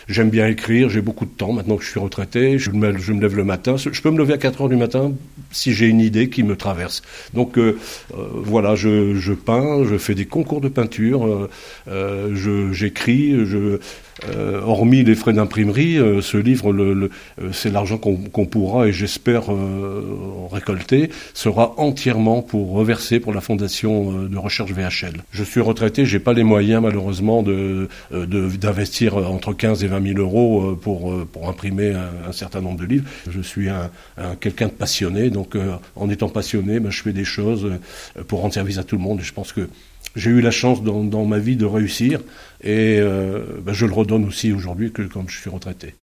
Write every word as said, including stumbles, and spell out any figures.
J'aime bien écrire, j'ai beaucoup de temps maintenant que je suis retraité. Je me, je me lève le matin. Je peux me lever à quatre heures du matin si j'ai une idée qui me traverse. Donc euh, euh, voilà, je, je peins, je fais des concours de peinture, euh, euh, je, j'écris, je... Euh, hormis les frais d'imprimerie, euh, ce livre, le, le, euh, c'est l'argent qu'on, qu'on pourra, et j'espère euh, récolter, sera entièrement pour reverser pour la fondation euh, de recherche V H L. Je suis retraité, j'ai pas les moyens malheureusement de, euh, de d'investir entre quinze et vingt mille euros pour euh, pour imprimer un, un certain nombre de livres. Je suis un, un quelqu'un de passionné, donc euh, en étant passionné, ben, je fais des choses euh, pour rendre service à tout le monde. Et je pense que j'ai eu la chance dans, dans ma vie de réussir, et euh, ben je le redonne aussi aujourd'hui que quand je suis retraité.